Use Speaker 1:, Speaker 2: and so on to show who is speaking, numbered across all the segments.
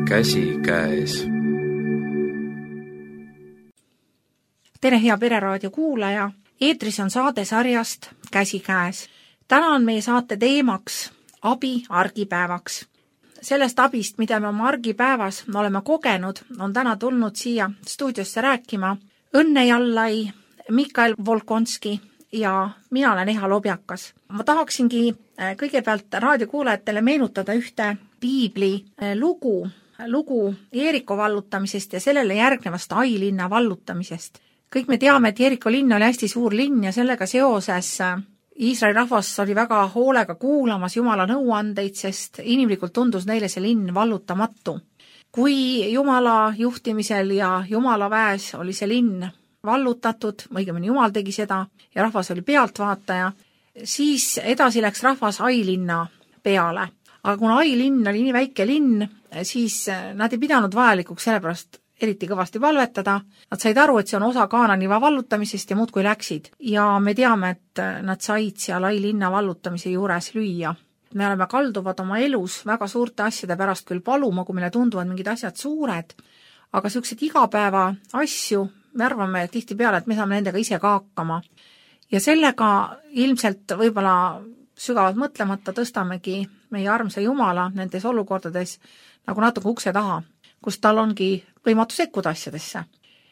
Speaker 1: käsikäes.
Speaker 2: Tere, hea Pereraadio kuulaja! Eetris on saade sarjast Käsikäes. Täna on meie saate teemaks abi argipäevaks. Sellest abist, mida me oma argipäevas oleme kogenud, on täna tulnud siia stuudiosse rääkima Õnne Jallai, Mikael Volkonski ja mina olen Eha Lobjakas. Ma tahaksingi kõigepealt raadiokuulajatele meenutada ühte piibli lugu Jeeriko vallutamisest ja sellele järgnevast Ai linna vallutamisest. Kõik me teame, et Jeeriko linn oli hästi suur linn ja sellega seoses Iisraeli rahvas oli väga hoolega kuulamas Jumala nõuandeid, sest inimlikult tundus neile see linn vallutamatu. Kui Jumala juhtimisel ja Jumala väes oli see linn vallutatud, õigemini Jumal tegi seda ja rahvas oli pealtvaataja, siis edasi läks rahvas Ai linna peale. Aga kuna Ai linn oli nii väike linn, siis nad ei pidanud vajalikuks sellepärast eriti kõvasti palvetada. Nad said aru, et see on osa Kaananiva vallutamisest ja muudkui läksid. Ja me teame, et nad said seal Ai linna vallutamise juures lüüa. Me oleme kalduvad oma elus väga suurte asjade pärast küll paluma, kui meile tunduvad mingid asjad suured, aga sellised igapäeva asju me arvame tihtipeale, et me saame nendega ise ka hakkama. Ja sellega ilmselt võib-olla sügavalt mõtlemata tõstamegi meie armsa Jumala nendes olukordades nagu natuke ukse taha, kus tal ongi võimatu sekkuda asjadesse.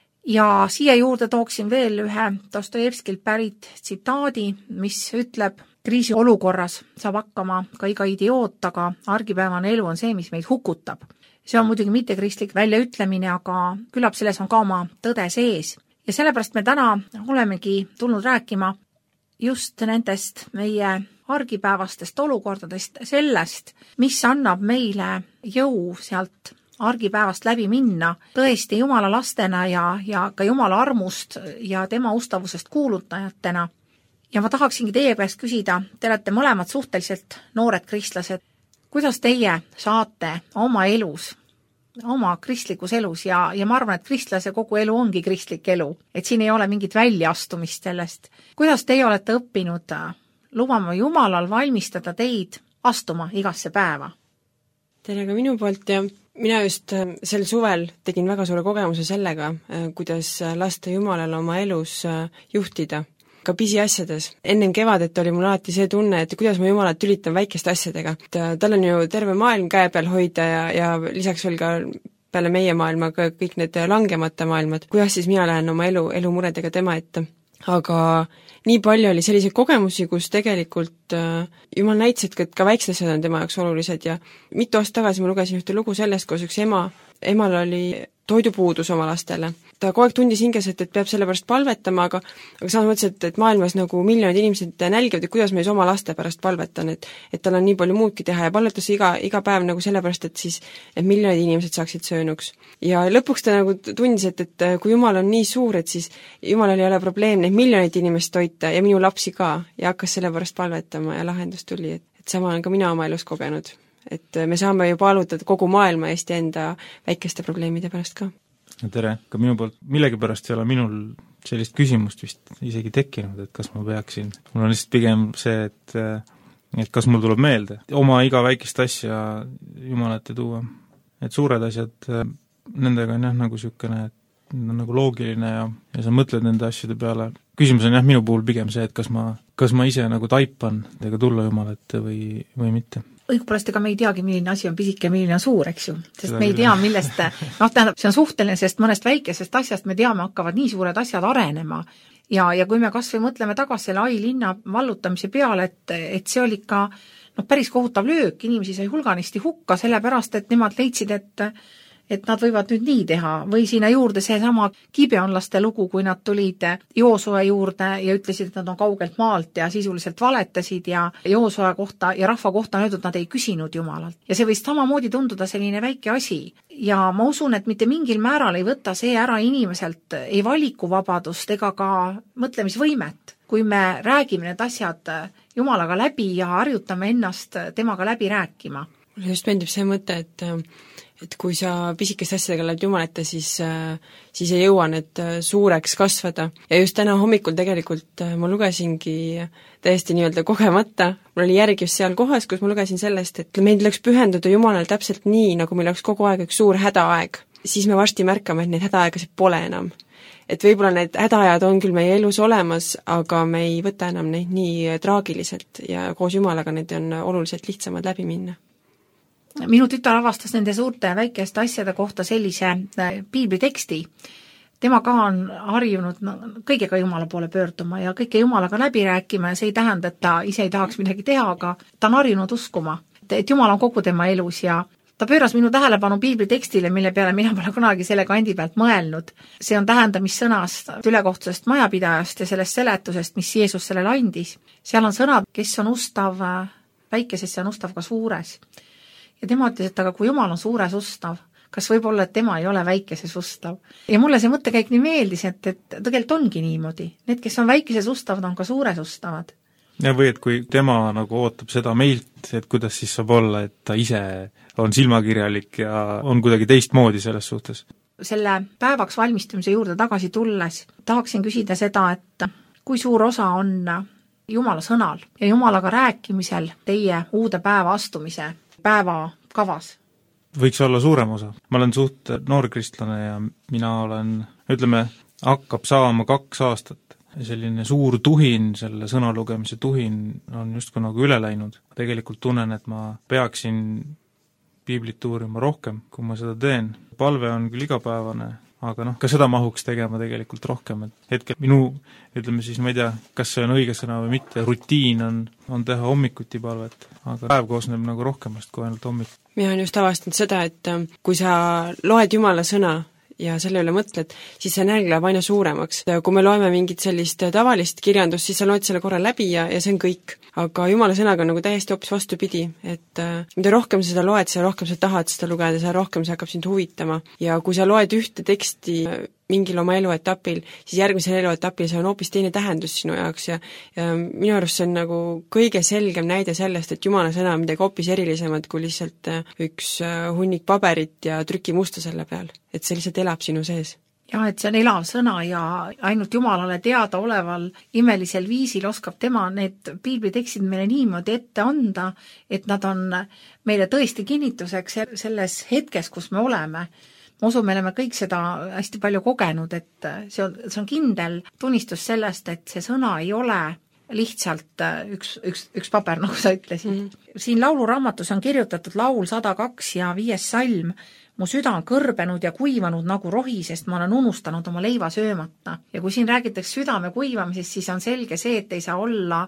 Speaker 2: Ja siia juurde tooksin veel ühe Dostojevskilt pärit tsitaadi, mis ütleb, kriisi olukorras saab hakkama ka iga idioot, aga argipäevane elu on see, mis meid hukutab. See on muidugi mitte kristlik väljaütlemine, aga küllap selles on ka oma tõde sees. Ja sellepärast me täna olemegi tulnud rääkima just nendest meie argipäevastest olukordadest, sellest, mis annab meile jõu sealt argipäevast läbi minna, tõesti Jumala lastena ja ka Jumala armust ja tema ustavusest kuulutajatena. Ja ma tahaksingi teie käest küsida, te olete mõlemad suhteliselt noored kristlased, kuidas teie saate oma elus, oma kristlikus elus ja ma arvan, et kristlase kogu elu ongi kristlik elu, et siin ei ole mingit väljaastumist sellest. Kuidas teie olete õppinud lubama Jumalal valmistada teid astuma igasse päeva?
Speaker 3: Tere ka minu poolt ja mina just sel suvel tegin väga suure kogemuse sellega, kuidas lasta Jumalal oma elus juhtida, ka pisiasjades. Ennem kevadet oli mul alati see tunne, et kuidas ma Jumalat tülitan väikeste asjadega. Tal on ju terve maailm käe peal hoida ja lisaks veel ka peale meie maailma ka kõik need langemata maailmad. Kuidas siis mina lähen oma elu muredega tema ette? Aga nii palju oli selliseid kogemusi, kus tegelikult Jumal näitas, et ka väiksed asjad on tema jaoks olulised ja mitu aastat tagasi ma lugesin ühte lugu sellest, kus üks emal oli toidupuudus oma lastele. Ta kogu aeg tundis hinges, et peab selle pärast palvetama, aga samas mõtles, et maailmas nagu miljonid inimesed nälgivad, et kuidas ma siis oma laste pärast palvetan, et tal on nii palju muudki teha ja palvetas iga päev nagu sellepärast, et miljonid inimesed saaksid söönuks. Ja lõpuks ta nagu tundis, et kui Jumal on nii suur, et siis Jumalal ei ole probleem neid miljonit inimest toita ja minu lapsi ka ja hakkas selle pärast palvetama ja lahendus tuli, et sama olen ka mina oma elus kogenud. Et me saame ju palutada kogu maailma eest ja enda väikeste probleemide pärast ka.
Speaker 4: Tere, ka minu poolt millegipärast ei ole minul sellist küsimust vist isegi tekkinud, et kas ma peaksin. Mul on lihtsalt pigem see, et kas mul tuleb meelde oma iga väikest asja Jumalate tuua. Et suured asjad, nendega on nagu sükene, et on nagu loogiline ja sa mõtled nende asjade peale. Küsimus on minu puhul pigem see, et kas ma ise nagu taipan ega tulla Jumalate või mitte.
Speaker 2: Õigupoolest ega me ei teagi, milline asi on pisike, milline on suur, eks ju. Sest me ei tea, millest, tähendab, see on suhteline, sest mõnest väikesest asjast me teame, hakkavad nii suured asjad arenema. Ja kui me kas või mõtleme tagasi selle Ai linna vallutamise peale, et see oli ikka päris kohutav löök, inimesi sai hulganisti hukka, sellepärast, et nemad leidsid, et nad võivad nüüd nii teha, või sinna juurde see sama Gibeonlaste lugu, kui nad tulid Joosue juurde ja ütlesid, et nad on kaugelt maalt ja sisuliselt valetasid ja Joosue kohta ja rahva kohta on öeldud, nad ei küsinud Jumalalt. Ja see võis samamoodi tunduda selline väike asi. Ja ma usun, et mitte mingil määral ei võta see ära inimeselt ei valikuvabadust ega ka mõtlemisvõimet, kui me räägime need asjad Jumalaga läbi ja harjutame ennast temaga läbi rääkima.
Speaker 3: Mulle just meeldib see mõte, et kui sa pisikeste asjadega lähed Jumala ette, siis ei jõua need suureks kasvada. Ja just täna hommikul tegelikult ma lugesingi täiesti nii-öelda kogemata, mul oli järg just seal kohas, kus ma lugesin sellest, et meil tuleks pühenduda Jumalale täpselt nii, nagu meil oleks kogu aeg üks suur hädaaeg. Siis me varsti märkame, et neid hädaaegasid pole enam. Et võib-olla need hädaajad on küll meie elus olemas, aga me ei võta enam neid nii traagiliselt ja koos Jumalaga need on oluliselt lihtsamad läbi minna.
Speaker 2: Minu tütar avastas nende suurte väikeste asjade kohta sellise piibliteksti. Tema ka on harjunud kõigega Jumala poole pöörduma ja kõike Jumalaga läbi rääkima ja see ei tähenda, et ta ise ei tahaks midagi teha, aga ta on harjunud uskuma, et Jumal on kogu tema elus ja ta pööras minu tähelepanu piiblitekstile, mille peale mina pole kunagi selle kandi pealt mõelnud. See on tähendamissõnast ülekohtusest majapidajast ja sellest seletusest, mis Jeesus sellele andis. Seal on sõnad, kes on ustav väikeses, see on ustav ka suures. Ja tema ütles, et aga kui Jumal on suures ustav, kas võib olla, et tema ei ole väikeses ustav. Ja mulle see mõttekäik nii meeldis, et tegelikult ongi niimoodi. Need, kes on väikeses ustavad, on ka suures ustavad.
Speaker 4: Ja või et kui tema nagu ootab seda meilt, et kuidas siis saab olla, et ta ise on silmakirjalik ja on kuidagi teistmoodi selles suhtes.
Speaker 2: Selle päevaks valmistumise juurde tagasi tulles tahaksin küsida seda, et kui suur osa on Jumala sõnal ja Jumalaga rääkimisel teie uude päeva astumise päeva kavas?
Speaker 4: Võiks olla suurem osa. Ma olen suht noorkristlane ja mina olen, ütleme, hakkab saama 2 aastat. Selline suur tuhin, selle sõna lugemise tuhin on justkui nagu üle läinud. Tegelikult tunnen, et ma peaksin piiblit uurima rohkem, kui ma seda teen. Palve on küll igapäevane, aga ka seda mahuks tegema tegelikult rohkem. Et hetkel minu, ütleme siis, ma ei tea, kas see on õige sõna või mitte, rutiin on teha hommikuti palvet, aga päev koosneb nagu rohkemast kui ainult hommik.
Speaker 3: Mina olen just avastanud seda, et kui sa loed Jumala sõna ja selle üle mõtled, siis see nälg läheb aina suuremaks. Kui me loeme mingit sellist tavalist kirjandust, siis sa loed selle korra läbi ja see on kõik. Aga Jumala sõnaga on nagu täiesti hoopis vastupidi, et mida rohkem sa seda loed, seda rohkem sa tahad seda lugeda, seda rohkem see hakkab sind huvitama. Ja kui sa loed ühte teksti mingil oma eluetapil, siis järgmisel eluetapil see on hoopis teine tähendus sinu jaoks ja minu arust see on nagu kõige selgem näide sellest, et Jumala sõna on midagi hoopis erilisemad kui lihtsalt üks hunnik paberit ja trüki musta selle peal. Et see lihtsalt elab sinu sees.
Speaker 2: Ja, et see on elav sõna ja ainult Jumalale teada oleval imelisel viisil oskab tema need piiblitekstid meile niimoodi ette anda, et nad on meile tõesti kinnituseks selles hetkes, kus me oleme. Ma usun, me oleme kõik seda hästi palju kogenud, et see on kindel tunnistus sellest, et see sõna ei ole lihtsalt üks paber, nagu sa ütlesid. Siin lauluraamatus on kirjutatud laul 102 ja 5. salm. Mu süda on kõrbenud ja kuivanud nagu rohi, sest ma olen unustanud oma leiva söömata. Ja kui siin räägitakse südame kuivamisest, siis on selge see, et ei saa olla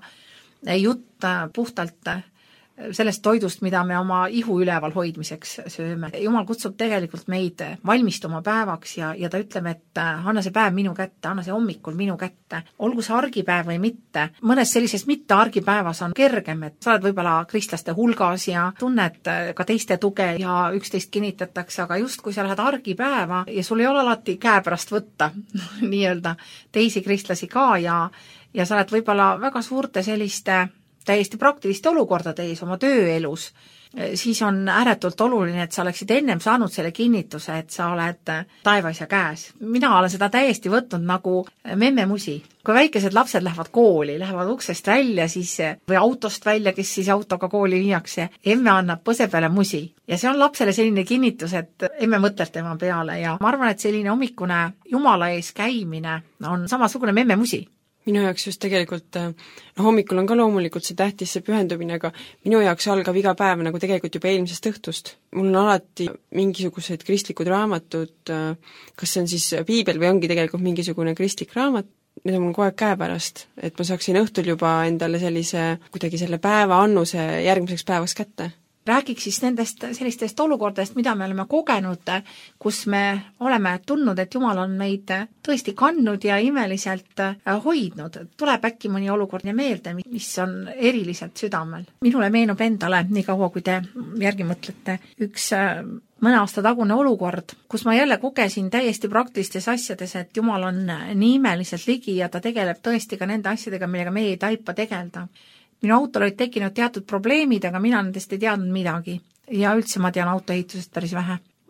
Speaker 2: jutt puhtalt sellest toidust, mida me oma ihu üleval hoidmiseks sööme. Jumal kutsub tegelikult meid valmistuma päevaks ja ta ütleb, et anna see päev minu kätte, anna see hommikul minu kätte. Olgu see argipäev või mitte. Mõnes sellises mitte argipäevas on kergem, et sa oled võib-olla kristlaste hulgas ja tunned ka teiste tuge ja üksteist kinnitatakse, aga just kui sa lähed argipäeva ja sul ei ole alati käepärast võtta nii-öelda teisi kristlasi ka ja sa oled võib-olla väga suurte selliste täiesti praktiliste olukordade ees oma tööelus, siis on ääretult oluline, et sa oleksid ennem saanud selle kinnituse, et sa oled taevas ja käes. Mina olen seda täiesti võtnud nagu memmemusi. Kui väikesed lapsed lähevad kooli, lähevad uksest välja siis, või autost välja, kes siis autoga kooli viiakse, emme annab põse peale musi. Ja see on lapsele selline kinnitus, et emme mõtleb tema peale ja ma arvan, et selline hommikune Jumala ees käimine on samasugune memmemusi.
Speaker 3: Minu jaoks just tegelikult, hommikul on ka loomulikult see tähtis see pühendumine, aga minu jaoks algab iga päev nagu tegelikult juba eelmisest õhtust. Mul on alati mingisugused kristlikud raamatud, kas see on siis piibel või ongi tegelikult mingisugune kristlik raamat, need on mul kogu aeg käepärast, et ma saaksin õhtul juba endale kuidagi selle päeva annuse järgmiseks päevaks kätte.
Speaker 2: Räägiks siis nendest sellistest olukordadest, mida me oleme kogenud, kus me oleme tundnud, et Jumal on meid tõesti kandnud ja imeliselt hoidnud. Tuleb äkki mõni olukord ja meelde, mis on eriliselt südamel. Minule meenub endale, nii kaua kui te järgi mõtlete, üks mõne aasta tagune olukord, kus ma jälle kogesin täiesti praktilistes asjades, et Jumal on nii imeliselt ligi ja ta tegeleb tõesti ka nende asjadega, millega meie ei taipa tegelda. Minu autol olid tekkinud teatud probleemid, aga mina nendest ei teadnud midagi. Ja üldse ma tean autoehitusest päris vähe.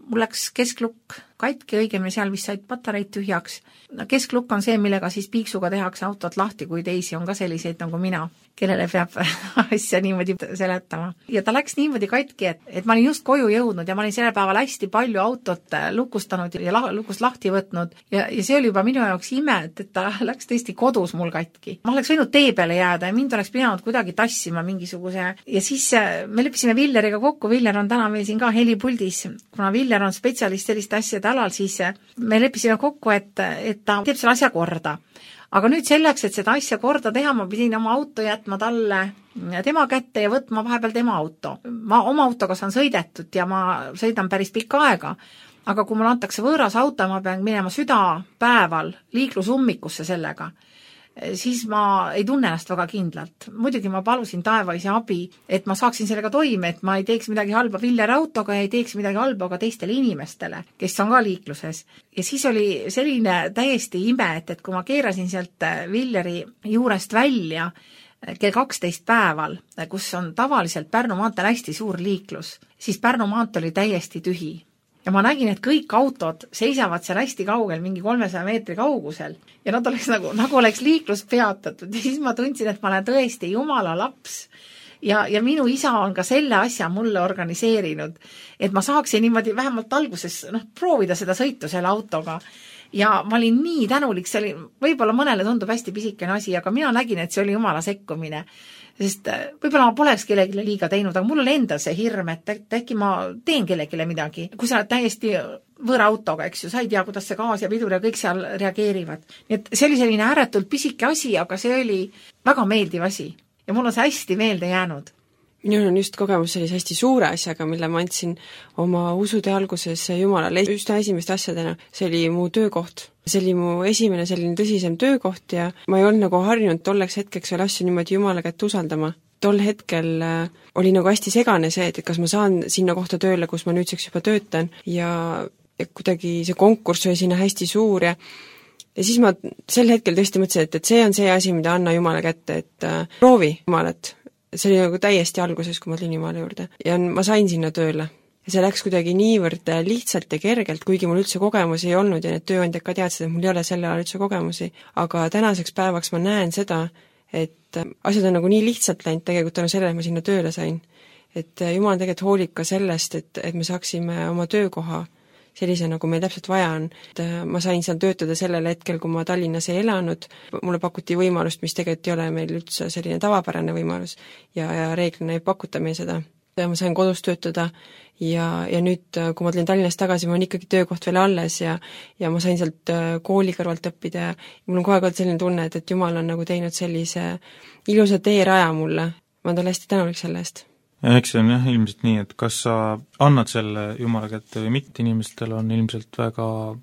Speaker 2: mul läks kesklukk katki, õigemini seal vist said patareid tühjaks. Kesklukk on see, millega siis piiksuga tehakse autot lahti, kui teisi on ka selliseid nagu mina, kellele peab asja niimoodi seletama. Ja ta läks niimoodi katki, et ma olin just koju jõudnud ja ma olin selle päeval hästi palju autot lukustanud ja lukust lahti võtnud ja see oli juba minu jaoks ime, et ta läks tõesti kodus mul katki. Ma oleks võinud tee peale jääda ja mind oleks pidanud kuidagi tassima mingisuguse ja siis me leppisime Villeriga kokku, Viller on täna meil siin ka helipuldis, kuna Viller on spetsialist selliste asjade alal, siis me leppisime kokku, et ta teeb selle asja korda. Aga nüüd selleks, et seda asja korda teha, ma pidin oma auto jätma talle tema kätte ja võtma vahepeal tema auto. Ma oma autoga saan sõidetud ja ma sõidan päris pikka aega, aga kui mulle antakse võõras auto, ma pean minema südapäeval liiklusummikusse sellega, siis ma ei tunne ennast väga kindlalt. Muidugi ma palusin taevaisi abi, et ma saaksin sellega toime, et ma ei teeks midagi halba Villeri autoga ja ei teeks midagi halba ka teistele inimestele, kes on ka liikluses. Ja siis oli selline täiesti ime, et kui ma keerasin sealt Villeri juurest välja kell 12 päeval, kus on tavaliselt Pärnu maanteel hästi suur liiklus, siis Pärnu maantee oli täiesti tühi. Ja ma nägin, et kõik autod seisavad seal hästi kaugel, mingi 300 meetri kaugusel ja nad oleks nagu oleks liiklus peatatud ja siis ma tundsin, et ma olen tõesti Jumala laps ja minu isa on ka selle asja mulle organiseerinud, et ma saaksin niimoodi vähemalt alguses proovida seda sõitu selle autoga ja ma olin nii tänulik, see oli, võib-olla mõnele tundub hästi pisikene asi, aga mina nägin, et see oli Jumala sekkumine. Sest võib-olla ma poleks kellegile liiga teinud, aga mul oli endal see hirm, et äkki ma teen kellegile midagi. Kui sa oled täiesti võõra autoga, eks ju, sa ei tea, kuidas see gaas ja pidur ja kõik seal reageerivad. Nii et see oli selline ääretult pisike asi, aga see oli väga meeldiv asi. Ja mul on see hästi meelde jäänud.
Speaker 3: Minul on just kogemus sellise hästi suure asjaga, mille ma andsin oma usude alguses Jumalale. Just esimeste asjadena, see oli mu töökoht. See oli mu esimene selline tõsisem töökoht ja ma ei olnud nagu harjunud tolleks hetkeks veel asju niimoodi Jumala kätt usaldama. Tol hetkel oli nagu hästi segane see, et kas ma saan sinna kohta tööle, kus ma nüüdseks juba töötan ja kuidagi see konkurss oli sinna hästi suur ja siis ma sel hetkel tõesti mõtlesin, et see on see asi, mida anna Jumala kätte, et proovi Jumalat. See oli nagu täiesti alguses, kui ma tulin Jumala juurde ja ma sain sinna tööle. Ja see läks kuidagi niivõrd lihtsalt ja kergelt, kuigi mul üldse kogemusi ei olnud ja need tööandjad ka teadsid, et mul ei ole selle ajal üldse kogemusi. Aga tänaseks päevaks ma näen seda, et asjad on nagu nii lihtsalt läinud tegelikult tänu sellele, et ma sinna tööle sain. Et Jumal tegelikult hoolib ka sellest, et me saaksime oma töökoha sellise, nagu meil täpselt vaja on. Et ma sain seal töötada sellel hetkel, kui ma Tallinnas ei elanud. Mulle pakuti võimalust, mis tegelikult ei ole meil üldse selline tavapärane võimalus ja reeglina ei pakuta meil seda. Ma sain kodus töötada ja nüüd, kui ma tulin Tallinnast tagasi, ma olen ikkagi töökoht veel alles ja ma sain sealt kooli kõrvalt õppida ja mul on kohe olnud selline tunne, et Jumal on nagu teinud sellise ilusa teeraja mulle. Ma olen talle hästi tänulik selle eest.
Speaker 4: Ja eks see on jah ilmselt nii, et kas sa annad selle Jumala kätte või mitte, inimestel on ilmselt väga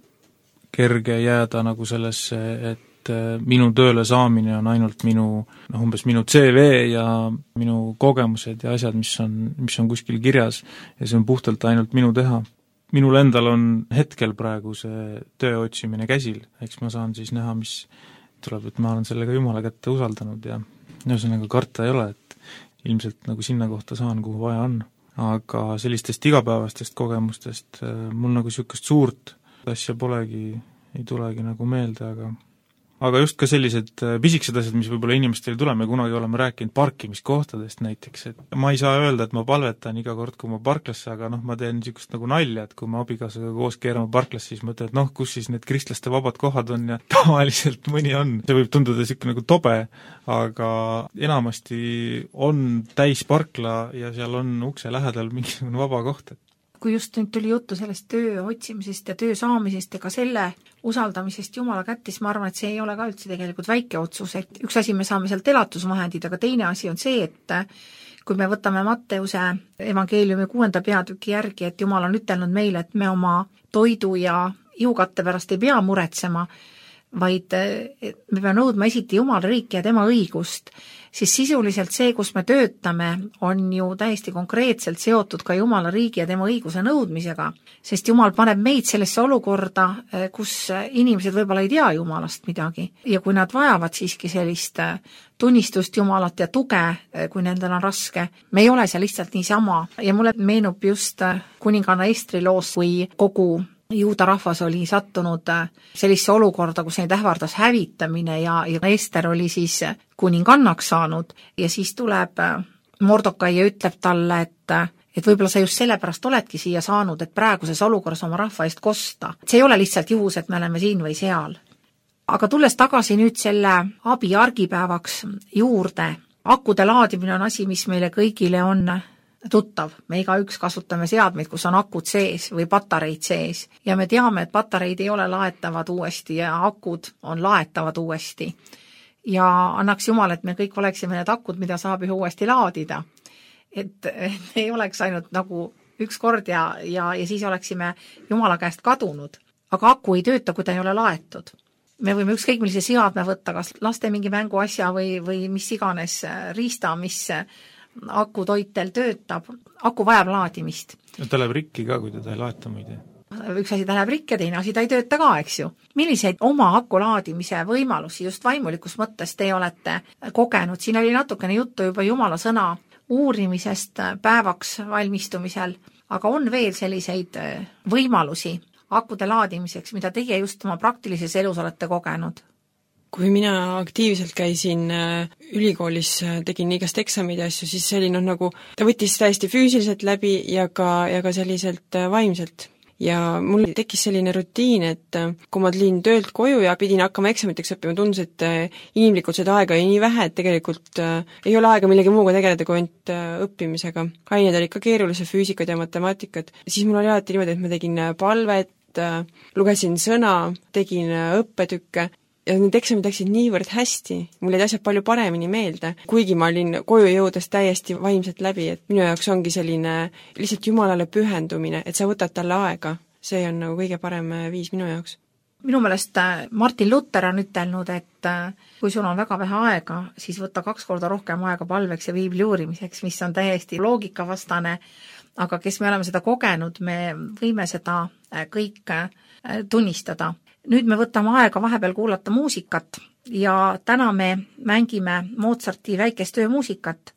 Speaker 4: kerge jääda nagu sellesse, et minu tööle saamine on ainult umbes minu CV ja minu kogemused ja asjad, mis on kuskil kirjas ja see on puhtalt ainult minu teha. Minul endal on hetkel praegu see töö otsimine käsil, eks ma saan siis näha, mis tuleb, et ma olen sellega Jumala kätte usaldanud ja ühesõnaga karta ei ole, et ilmselt nagu sinna kohta saan, kuhu vaja on. Aga sellistest igapäevastest kogemustest mul nagu niisugust suurt asja polegi, ei tulegi nagu meelde, aga just ka sellised pisikesed asjad, mis võib-olla inimestel ei tule, me kunagi oleme rääkinud parkimiskohtadest näiteks, et ma ei saa öelda, et ma palvetan iga kord, kui ma parklasse, aga ma teen niisugust nagu nalja, et kui ma abikaasaga koos keerame parklasse, siis mõtlen, et kus siis need kristlaste vabad kohad on ja tavaliselt mõni on. See võib tunduda niisugune nagu tobe, aga enamasti on täis parkla ja seal on ukse lähedal mingisugune vaba koht,
Speaker 2: kui just nüüd tuli juttu sellest töö otsimisest ja töö saamisest ja ka selle usaldamisest Jumala kättis, ma arvan, et see ei ole ka üldse tegelikult väike otsus, et üks asi me saame sealt elatusvahendid, aga teine asi on see, et kui me võtame Matteuse evangeeliumi 6. peatüki järgi, et Jumal on ütelnud meile, et me oma toidu ja ihukatte pärast ei pea muretsema, vaid me peame nõudma esiti Jumala riiki ja tema õigust, siis sisuliselt see, kus me töötame, on ju täiesti konkreetselt seotud ka Jumala riigi ja tema õiguse nõudmisega, sest Jumal paneb meid sellesse olukorda, kus inimesed võib-olla ei tea Jumalast midagi ja kui nad vajavad siiski sellist tunnistust Jumalat ja tuge, kui nendel on raske, me ei ole seal lihtsalt niisama ja mulle meenub just kuninganna Estri loos, kui kogu juuda rahvas oli sattunud sellisse olukorda, kus neid ähvardas hävitamine ja Ester oli siis kuningannaks saanud ja siis tuleb Mordokai ja ütleb talle, et võib-olla sa just sellepärast oledki siia saanud, et praeguses olukorras oma rahva eest kosta. See ei ole lihtsalt juhus, et me oleme siin või seal. Aga tulles tagasi nüüd selle abi argipäevaks juurde, akude laadimine on asi, mis meile kõigile on tuttav. Me igaüks kasutame seadmeid, kus on akud sees või patareid sees ja me teame, et patareid ei ole laetavad uuesti ja akud on laetavad uuesti. Ja annaks Jumal, et me kõik oleksime need akud, mida saab ju uuesti laadida. Et ei oleks ainult nagu üks kord ja siis oleksime Jumala käest kadunud. Aga aku ei tööta, kui ta ei ole laetud. Me võime ükskõik millise seadme võtta, kas laste mingi mänguasja või mis iganes riista, mis akutoitel töötab. Aku vajab laadimist.
Speaker 4: Ta läheb rikki ka, kui teda ei laeta muide.
Speaker 2: Üks asi ta läheb rikki ja teine asi ta ei tööta ka, eks ju. Milliseid oma aku laadimise võimalusi just vaimulikus mõttes te olete kogenud? Siin oli natukene juttu juba Jumala sõna uurimisest päevaks valmistumisel, aga on veel selliseid võimalusi akude laadimiseks, mida teie just oma praktilises elus olete kogenud?
Speaker 3: Kui mina aktiivselt käisin ülikoolis, tegin igast eksamid ja asju, siis see oli nagu, ta võttis täiesti füüsiliselt läbi ja ka selliselt vaimselt. Ja mul tekkis selline rutiin, et kui ma tulin töölt koju ja pidin hakkama eksamiteks õppima, tundus, et inimlikult seda aega oli nii vähe, et tegelikult ei ole aega millegi muuga tegeleda kui ainult õppimisega. Ained olid ka keerulised, füüsikad ja matemaatikat. Siis mul oli alati niimoodi, et ma tegin palvet, lugesin sõna, tegin õppetükke ja need eksamid läksid niivõrd hästi, mul jäid asjad palju paremini meelde, kuigi ma olin koju jõudes täiesti vaimselt läbi, et minu jaoks ongi selline lihtsalt Jumalale pühendumine, et sa võtad talle aega, see on nagu kõige parem viis minu jaoks.
Speaker 2: Minu meelest Martin Luther on ütelnud, et kui sul on väga vähe aega, siis võta 2 korda rohkem aega palveks ja piibli uurimiseks, mis on täiesti loogikavastane, aga kes me oleme seda kogenud, me võime seda kõik tunnistada. Nüüd me võtame aega vahepeal kuulata muusikat ja täna me mängime Mozarti väikest öömuusikat.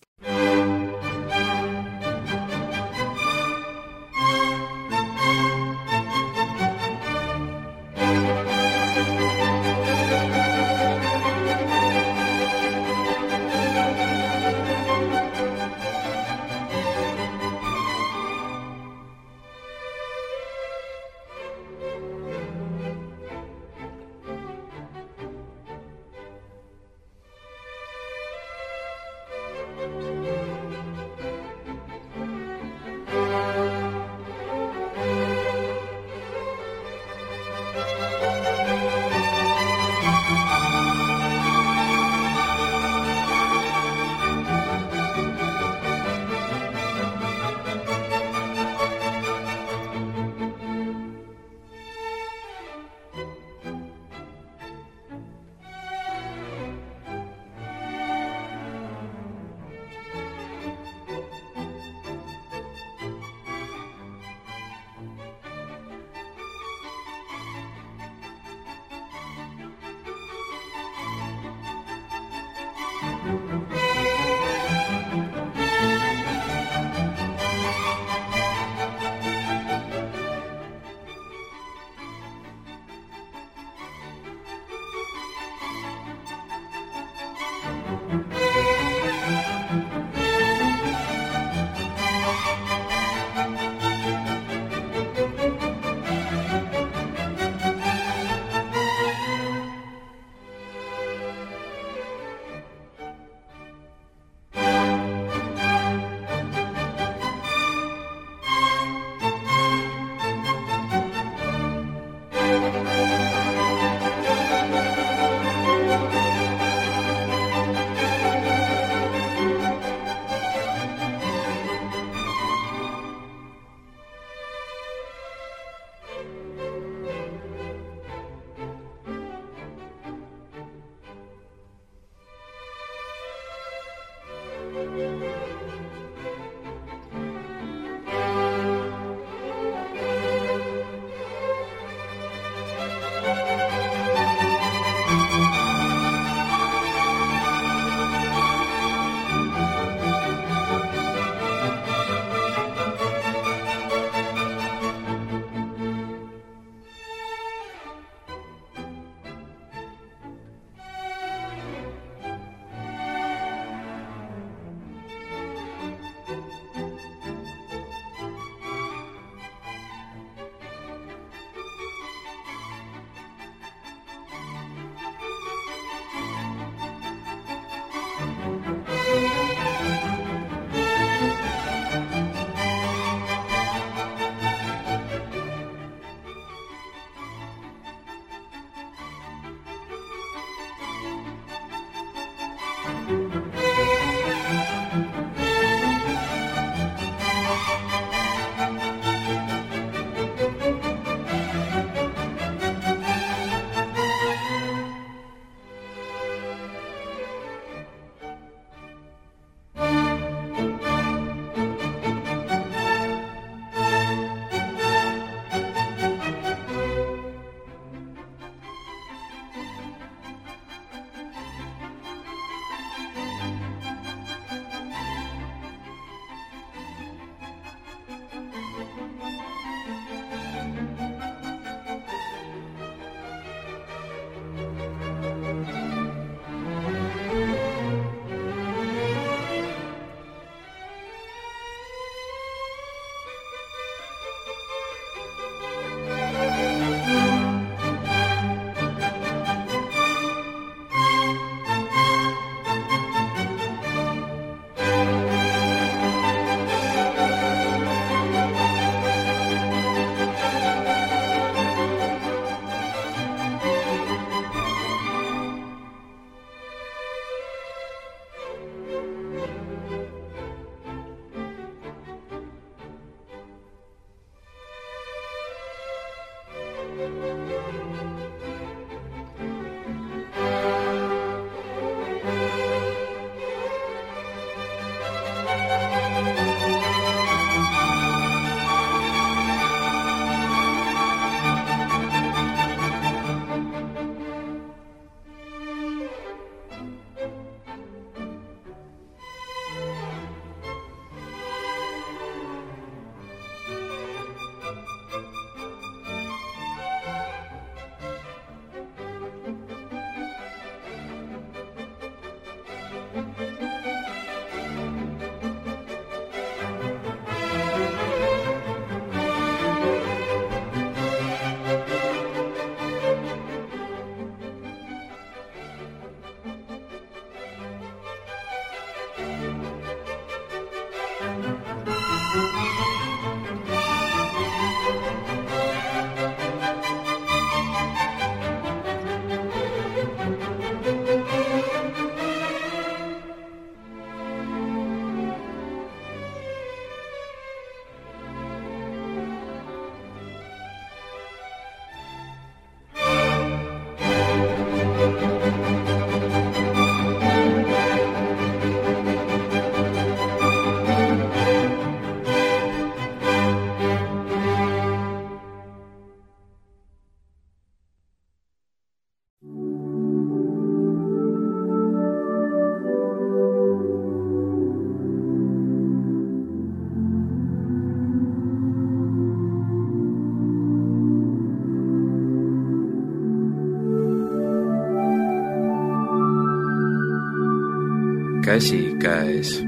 Speaker 1: käsikäes.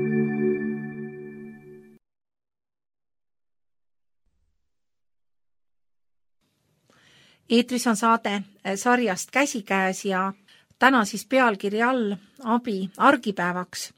Speaker 2: Eetris on saade sarjast Käsikäes ja täna siis pealkiri all abi argipäevaks.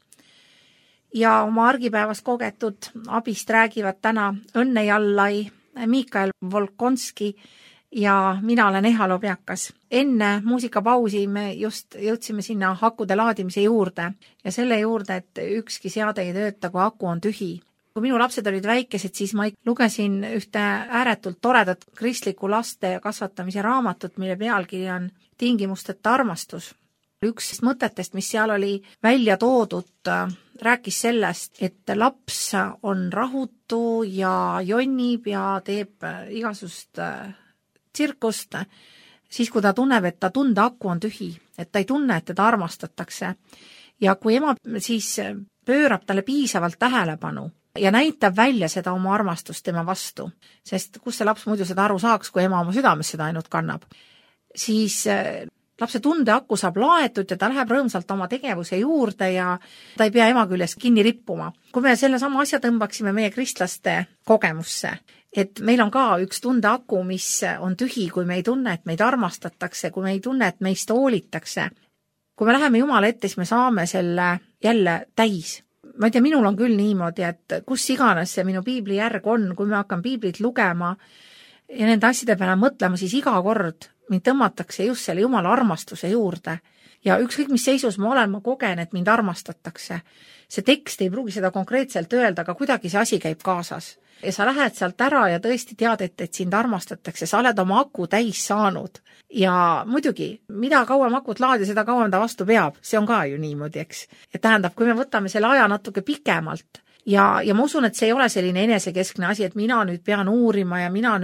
Speaker 2: Ja oma argipäevas kogetud abist räägivad täna Õnne Jallai, Mikael Volkonski ja mina olen Eha Lobjakas. Enne muusikapausi me just jõudsime sinna akude laadimise juurde ja selle juurde, et ükski seade ei tööta, kui aku on tühi. Kui minu lapsed olid väikesed, siis ma lugesin ühte ääretult toredat kristliku laste kasvatamise raamatut, mille pealkiri on Tingimusteta armastus. Üks mõtetest, mis seal oli välja toodud, rääkis sellest, et laps on rahutu ja jonnib ja teeb igasugust tsirkust, siis kui ta tunneb, et ta tundeaku on tühi, et ta ei tunne, et teda armastatakse. Ja kui ema siis pöörab talle piisavalt tähelepanu ja näitab välja seda oma armastust tema vastu, sest kus see laps muidu seda aru saaks, kui ema oma südames seda ainult kannab, siis lapse tundeaku saab laetud ja ta läheb rõõmsalt oma tegevuse juurde ja ta ei pea ema küljes kinni rippuma. Kui me selle sama asja tõmbaksime meie kristlaste kogemusse, et meil on ka üks tundeaku, mis on tühi, kui me ei tunne, et meid armastatakse, kui me ei tunne, et meist hoolitakse. Kui me läheme Jumala ette, siis me saame selle jälle täis. Ma ei tea, minul on küll niimoodi, et kus iganes see minu piibli järg on, kui me hakkan piiblit lugema ja nende asjade peale mõtlema, siis iga kord mind tõmmatakse just selle Jumala armastuse juurde. Ja ükskõik mis seisus ma olen, ma kogen, et mind armastatakse. See tekst ei pruugi seda konkreetselt öelda, aga kuidagi see asi käib kaasas. Ja sa lähed sealt ära ja tõesti tead, et sind armastatakse, sa oled oma aku täis saanud. Ja muidugi, mida kauem akut laadi, seda kauem ta vastu peab. See on ka ju niimoodi, eks. Ja tähendab, kui me võtame selle aja natuke pikemalt ja ma usun, et see ei ole selline enesekeskne asi, et mina nüüd pean uurima ja mina.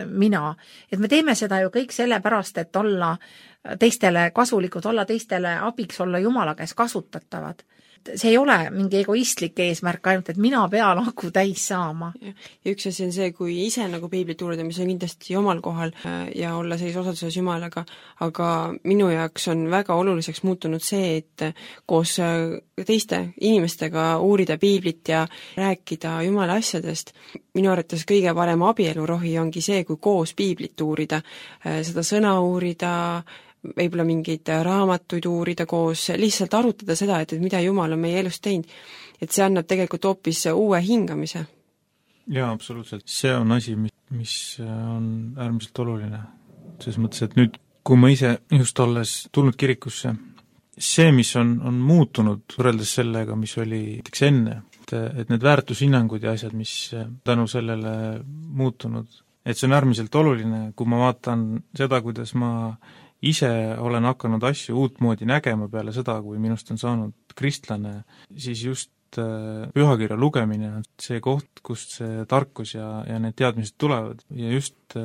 Speaker 2: Et me teeme seda ju kõik sellepärast, et olla teistele kasulikud, olla teistele abiks, olla Jumala käes kasutatavad. See ei ole mingi egoistlik eesmärk ainult, et mina pean aku täis saama.
Speaker 3: Ja üks asi on see, kui ise nagu piiblit uurida, mis on kindlasti omal kohal ja olla sellise osaduses Jumalaga, aga minu jaoks on väga oluliseks muutunud see, et koos teiste inimestega uurida piiblit ja rääkida Jumala asjadest. Minu arvates kõige parem abielurohi ongi see, kui koos piiblit uurida, seda sõna uurida, võib-olla mingeid raamatuid uurida koos, lihtsalt arutada seda, et mida Jumal on meie elus teinud. Et see annab tegelikult hoopis uue hingamise.
Speaker 4: Jaa, absoluutselt. See on asi, mis on äärmiselt oluline. Selles mõttes, et nüüd, kui ma ise just olles tulnud kirikusse, see, mis on muutunud võrreldes sellega, mis oli näiteks enne, et need väärtushinnangud ja asjad, mis tänu sellele muutunud, et see on äärmiselt oluline, kui ma vaatan seda, kuidas ma ise olen hakanud asju uutmoodi nägema peale seda, kui minust on saanud kristlane, siis just pühakirja lugemine on see koht, kust see tarkus ja need teadmised tulevad. Ja just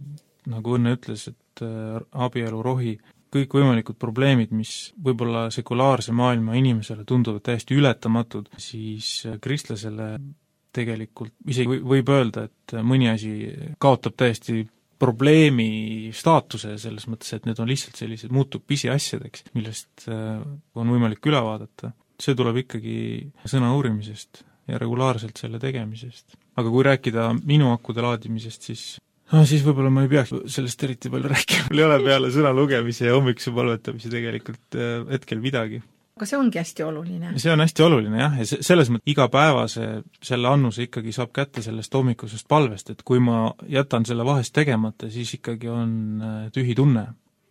Speaker 4: nagu Õnne ütles, et abielurohi, kõik võimalikud probleemid, mis võib-olla sekulaarse maailma inimesele tunduvad täiesti ületamatud, siis kristlasele tegelikult isegi võib öelda, et mõni asi kaotab täiesti probleemi staatuse selles mõttes, et need on lihtsalt sellised muutub pisiasjadeks, millest on võimalik üle vaadata. See tuleb ikkagi sõna uurimisest ja regulaarselt selle tegemisest. Aga kui rääkida minu akude laadimisest, siis võib-olla ma ei peaks sellest eriti palju rääkima. Mul ei ole peale sõna lugemise ja hommikuse palvetamise tegelikult hetkel midagi.
Speaker 2: Aga see ongi hästi oluline.
Speaker 4: See on hästi oluline, jah, ja selles mõttes igapäevase selle annuse ikkagi saab kätte sellest hommikusest palvest, et kui ma jätan selle vahest tegemata, siis ikkagi on tühi tunne.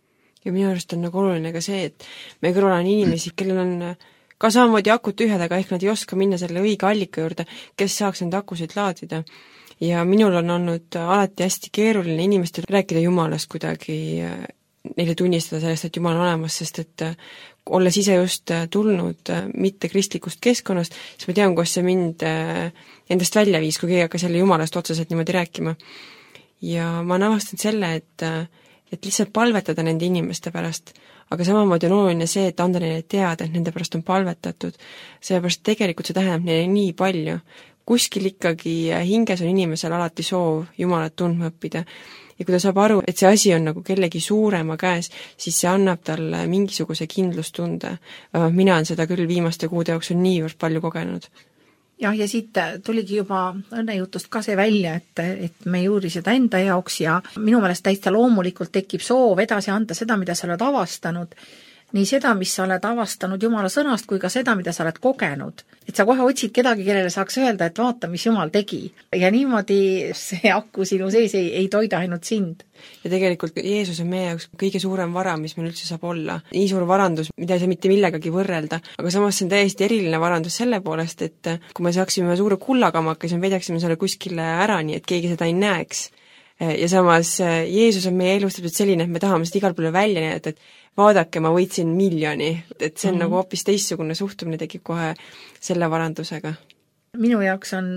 Speaker 3: Ja minu arust on nagu oluline ka see, et me kõrval on inimesi, kellel on ka samamoodi akud tühjad, aga ehk nad ei oska minna selle õige allika juurde, kes saaks need akusid laadida. Ja minul on olnud alati hästi keeruline inimestel rääkida Jumalast kuidagi, neile tunnistada sellest, et Jumal on olemas, sest et olles ise just tulnud mitte kristlikust keskkonnast, siis ma tean, kus see mind endast välja viis, kui keegi hakkas jälle Jumalast otseselt niimoodi rääkima. Ja ma olen avastanud selle, et lihtsalt palvetada nende inimeste pärast, aga samamoodi on oluline see, et anda neile teada, et nende pärast on palvetatud, seepärast tegelikult see tähendab neile nii palju. Kuskil ikkagi hinges on inimesel alati soov Jumalat tundma õppida ja kui ta saab aru, et see asi on nagu kellegi suurema käes, siis see annab talle mingisuguse kindlustunde. Mina olen seda küll viimaste kuude jooksul niivõrd palju kogenud.
Speaker 2: Jah, ja siit tuligi juba õnnejutust ka see välja, et me ei uuri seda enda jaoks ja minu meelest täitsa loomulikult tekib soov edasi anda seda, mida sa oled avastanud. Nii seda, mis sa oled avastanud Jumala sõnast, kui ka seda, mida sa oled kogenud. Et sa kohe otsid kedagi, kellele saaks öelda, et vaata, mis Jumal tegi. Ja niimoodi see aku sinu sees ei toida ainult sind.
Speaker 3: Ja tegelikult Jeesus on meie jaoks kõige suurem vara, mis meil üldse saab olla. Nii suur varandus, mida ei saa mitte millegagi võrrelda, aga samas see on täiesti eriline varandus selle poolest, et kui me saaksime suure kullakamaka, siis me vedaksime selle kuskile ära, nii et keegi seda ei näeks. Ja samas Jeesus on meie elus täpselt selline, et me tahame seda igal poole välja nii, et vaadake, ma võitsin 1 miljoni, et see on nagu hoopis teistsugune suhtumine tekib kohe selle varandusega.
Speaker 2: Minu jaoks on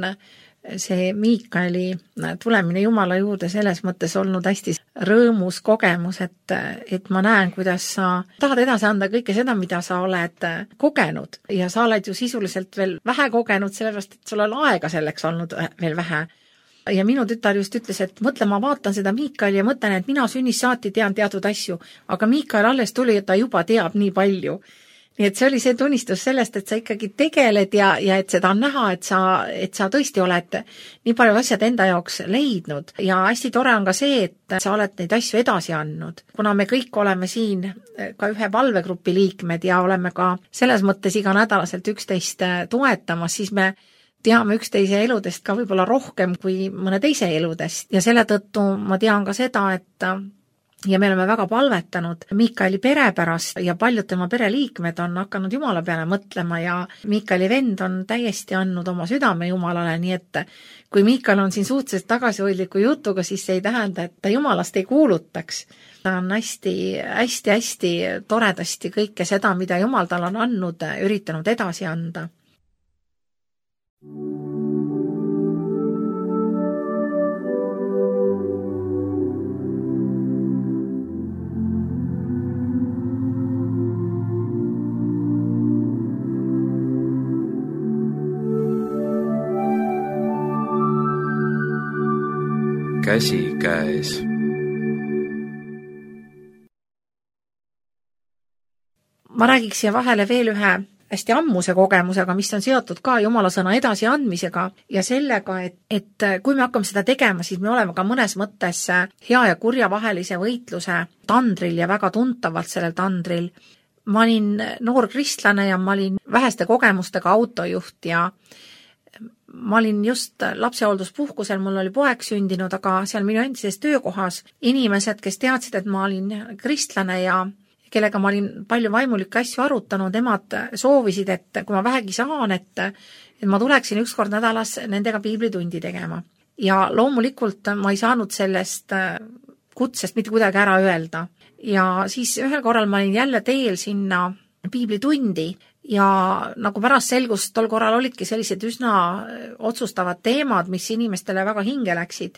Speaker 2: see Miikaeli tulemine Jumala juurde selles mõttes olnud hästi rõõmus kogemus, et ma näen, kuidas sa tahad edasi anda kõike seda, mida sa oled kogenud ja sa oled ju sisuliselt veel vähe kogenud, sellepärast, et sul on aega selleks olnud veel vähe. Ja minu tütar just ütles, et mõtle, ma vaatan seda Miikaeli ja mõtlen, et mina sünnist saati tean teatud asju, aga Miikael alles tuli, et ta juba teab nii palju. Nii et see oli see tunnistus sellest, et sa ikkagi tegeled ja et seda on näha, et sa tõesti oled nii palju asjad enda jaoks leidnud. Ja hästi tore on ka see, et sa oled neid asju edasi andnud. Kuna me kõik oleme siin ka ühe valvegrupi liikmed ja oleme ka selles mõttes iganädalaselt üksteist toetamas, siis me teame üksteise eludest ka võib-olla rohkem kui mõne teise eludest ja selle tõttu ma tean ka seda, et ja me oleme väga palvetanud Miikaeli pere pärast ja paljud tema pereliikmed on hakanud Jumala peale mõtlema ja Miikaeli vend on täiesti andnud oma südame Jumalale, nii et kui Miikael on siin suhteliselt tagasihoidliku jutuga, siis see ei tähenda, et ta Jumalast ei kuulutaks. Ta on hästi toredasti kõike seda, mida Jumal tal on andnud, üritanud edasi anda.
Speaker 1: Käsi käes.
Speaker 2: Ma räägiks siia vahele veel ühe hästi ammuse kogemusega, mis on seotud ka Jumala sõna edasi andmisega ja sellega, et kui me hakkame seda tegema, siis me oleme ka mõnes mõttes hea ja kurja vahelise võitluse tandril ja väga tuntavalt sellel tandril. Ma olin noor kristlane ja ma olin väheste kogemustega autojuht ja ma olin just lapsehoolduspuhkusel, mul oli poeg sündinud, aga seal minu endises töökohas inimesed, kes teadsid, et ma olin kristlane ja kellega ma olin palju vaimulikke asju arutanud, nemad soovisid, et kui ma vähegi saan, et ma tuleksin üks kord nädalas nendega piiblitundi tegema. Ja loomulikult ma ei saanud sellest kutsest mitte kuidagi ära öelda. Ja siis ühel korral ma olin jälle teel sinna piiblitundi ja nagu pärast selgus, tol korral olidki sellised üsna otsustavad teemad, mis inimestele väga hinge läksid.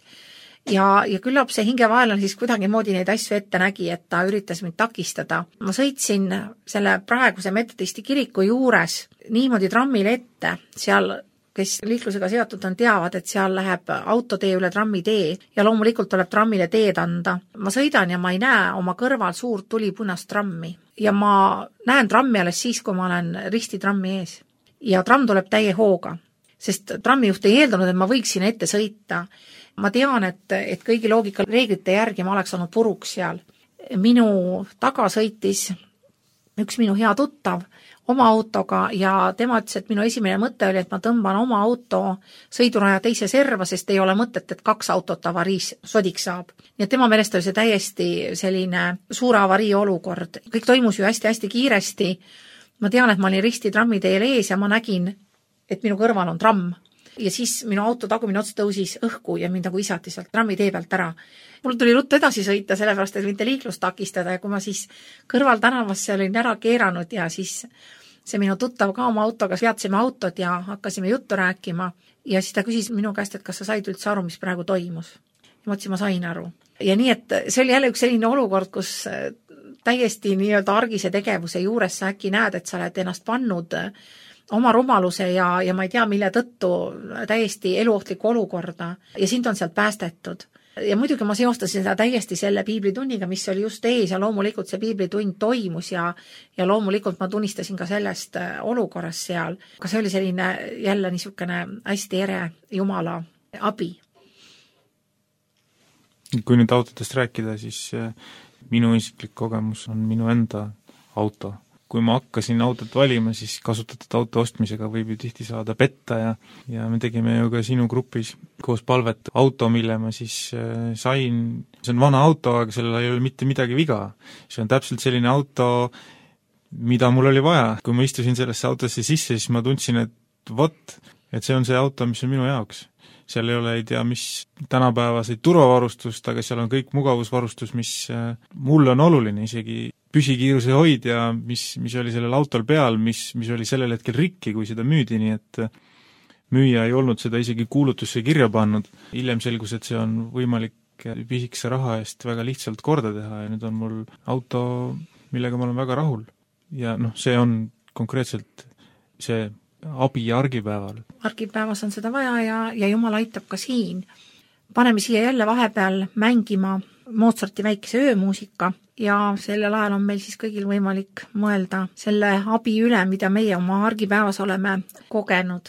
Speaker 2: Ja küllap see hingevaelane siis kuidagi moodi neid asju ette nägi, et ta üritas mind takistada. Ma sõitsin selle praeguse metodisti kiriku juures niimoodi trammile ette, seal, kes liiklusega seotud on, teavad, et seal läheb autotee üle trammitee ja loomulikult tuleb trammile teed anda. Ma sõidan ja ma ei näe oma kõrval suurt tulipunast trammi ja ma näen trammi alles siis, kui ma olen risti trammi ees. Ja tramm tuleb täie hooga, sest trammijuht ei eeldanud, et ma võiksin ette sõita. Ma tean, et kõigi loogika reeglite järgi ma oleks olnud puruks seal. Minu taga sõitis üks minu hea tuttav oma autoga ja tema ütles, et minu esimene mõte oli, et ma tõmban oma auto sõiduraja teise serva, sest ei ole mõtet, et 2 autot avariis sodiks saab. Nii et tema meelest oli see täiesti selline suure avarii olukord. Kõik toimus ju hästi kiiresti. Ma tean, et ma olin risti trammiteel ees ja ma nägin, et minu kõrval on tramm. Ja siis minu auto tagumine ots tõusis õhku ja mind nagu isati sealt trammitee pealt ära. Mul tuli ruttu edasi sõita, sellepärast, et mitte liiklust takistada ja kui ma siis kõrval tänavasse olin ära keeranud ja siis see minu tuttav ka oma autoga seadsime autot ja hakkasime juttu rääkima ja siis ta küsis minu käest, et kas sa said üldse aru, mis praegu toimus. Ja ma ütlesin, ma sain aru. Ja nii, et see oli jälle üks selline olukord, kus täiesti nii-öelda argise tegevuse juures sa äkki näed, et sa oled ennast pannud oma rumaluse ja ma ei tea, mille tõttu täiesti eluohtlikku olukorda ja sind on sealt päästetud. ja muidugi ma seostasin seda täiesti selle piiblitunniga, mis oli just ees ja loomulikult see piiblitund toimus ja loomulikult ma tunnistasin ka sellest olukorrast seal. Aga see oli selline jälle niisugune hästi ere Jumala abi.
Speaker 4: Kui nüüd autodest rääkida, siis minu isiklik kogemus on minu enda auto. Kui ma hakkasin autot valima, siis kasutatud auto ostmisega võib ju tihti saada petta ja me tegime ju ka sinu grupis koos palvet auto, mille ma siis sain. See on vana auto, aga sellel ei ole mitte midagi viga. See on täpselt selline auto, mida mul oli vaja. Kui ma istusin sellesse autosse sisse, siis ma tundsin, et see on see auto, mis on minu jaoks. Seal ei ole, ei tea, mis tänapäevaseid turvavarustust, aga seal on kõik mugavusvarustus, mis mulle on oluline, isegi püsikiiruse hoidja, mis oli sellel autol peal, mis oli sellel hetkel rikki, kui seda müüdi, nii et müüja ei olnud seda isegi kuulutusse kirja pannud. Hiljem selgus, et see on võimalik pisikese raha eest väga lihtsalt korda teha ja nüüd on mul auto, millega ma olen väga rahul. Ja see on konkreetselt see abi argipäeval.
Speaker 2: Argipäevas on seda vaja ja Jumal aitab ka siin. Paneme siia jälle vahepeal mängima Mozarti väikese öömuusika ja sellel ajal on meil siis kõigil võimalik mõelda selle abi üle, mida meie oma argipäevas oleme kogenud.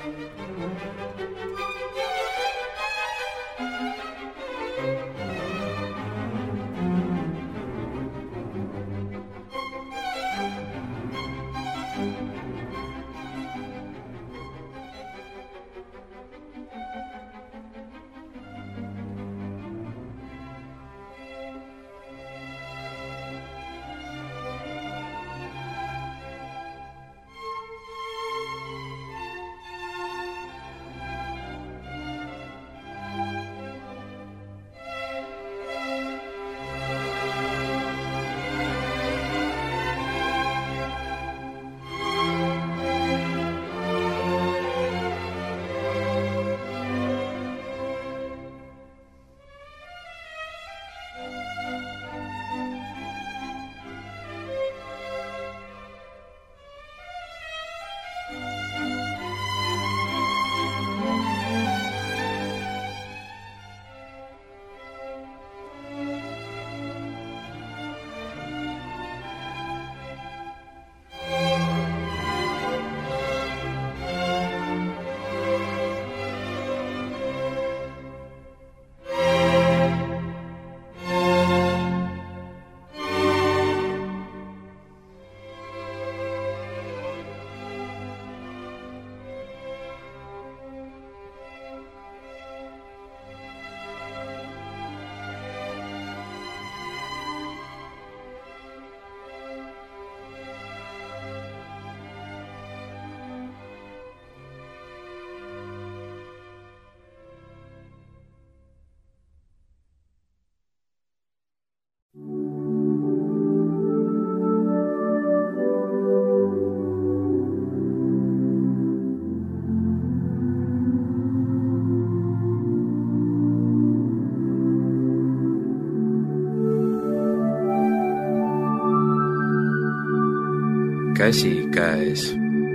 Speaker 1: käsikäes.